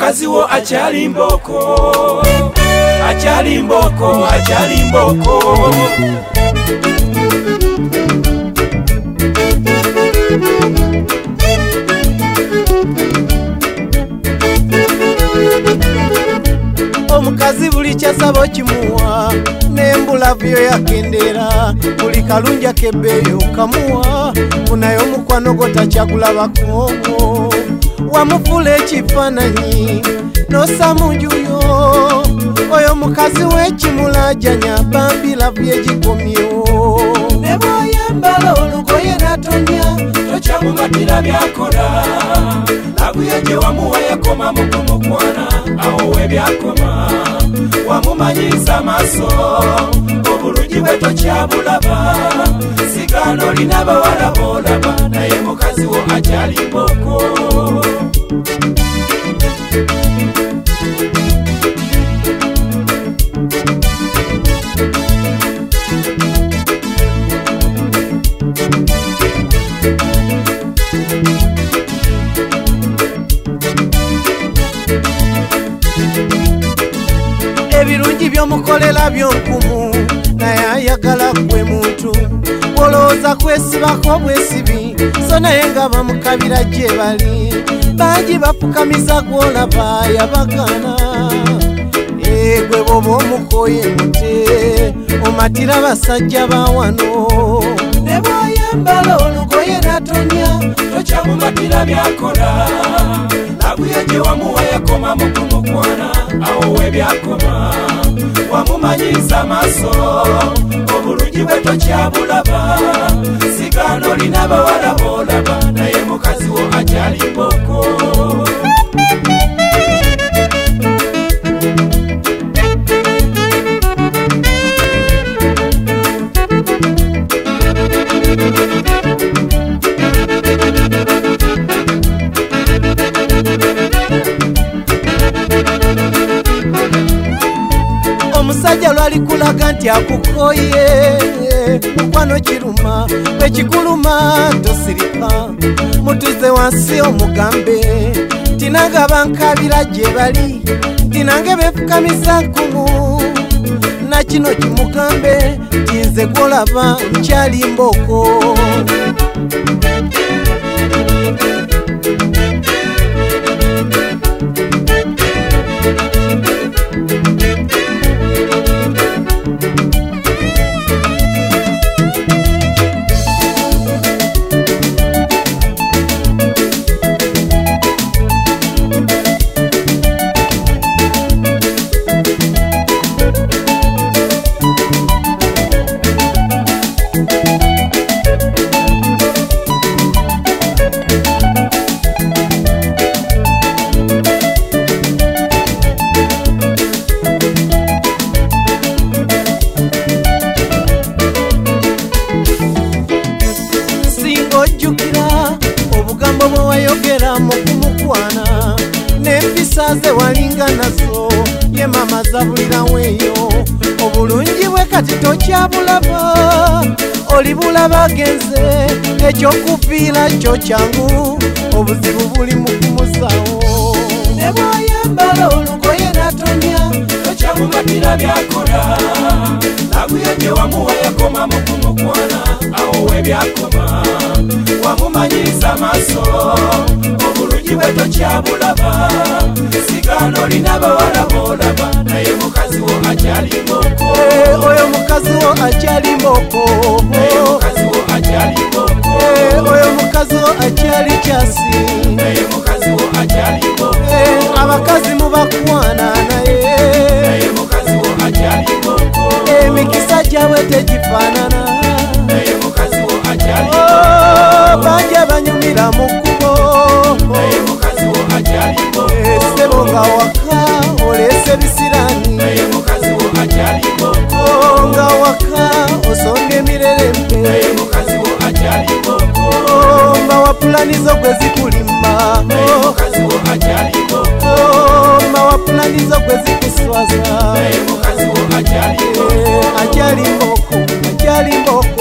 mukazi wo akyali mboko, akyali mboko, akyali mboko. Omukazi buli kyasaba kimuwa nembulavu yo yakendera buli kalungi akebbeeyo kamuwa funayo omukwano gwo takyagulabako wamufula ekifaananyi nossa mu njuyo oyo mukazi w'ekimulajanya bambi lavu yegikomyewo ne bw'ayambala olugoye natonya tokyamumatira byakola lavu ye gye wamuwa yakoma mu kumukwana awo we byakoma wamumanyiza maaso obulungi bwe tokyabulaba sigano olina bawala boolaba naye mukazi wo akyali mboko. ebirungi byomukolera byonkumu naye ayagala gwe muntu olowooza kwesibako bwesibi so naye nga bamukabira gye bali bangi bapukamiza gwolaba yabagana gwe boba omukoye mute omatira basajja bawano ne bw'ayambala olugoye natonya tokyamumatira byakola lavu ye gye wamuwa yakoma mu kumukwana awo we byakoma wamumanyiza maaso obulungi bwe tokyabulaba sigano olina bawala boolaba naye mukazi wo akyali mboko. omusajja lwali kulaga nti akukoye mukwano kiruma bwe kikuluma tosirika mutuze wansi omugambe tinanga bankabira gye bali tinange befukamiza nkumu na kino kimugambe tinze gwolaba nkyali mboko. obugambo bwe wayogera mu kumukwana n'empisa ze walinga nazo ye mama zabulirawo eyo obulungi bwe kati tokyabulaba olibulaba agenze ekyokufiira kyo kyangu obuzibu buli mu kumusawo ne bw'ayambala olugoye natonya tokyamumatira byakola lavu ye gye wamuwa yakoma mu kumukwana awo we byakoma wamumanyiza maaso obulungi bwe tokyabulaba sigano olina bawala boolaba naye mukazi wo akyali mboko. oyo mukazi wo akyali mboko, naye mukazi wo akyali mboko. oyo mukazi wo akyali kyasi, naye mukazi wo akyali mboko. abakazi mubakwana naye mukazi wo akyali mboko. emikisa gyabwe tegifaanana naye mukazi wo akyali mboko. bangi abanyumira mu kkubo naye mukazi wo akyali mboko. ssebo nga waka oleese bisirani naye mukazi wo akyali mboko. nga waka osonga emirerembe naye mukazi wo akyali mboko. mba wapulanizo gwe zikulimba naye mukazi wo akyali mboko. mba wapulanizo gwe zikuswaza naye mukazi wo akyali mboko. akyali mboko, akyali mboko.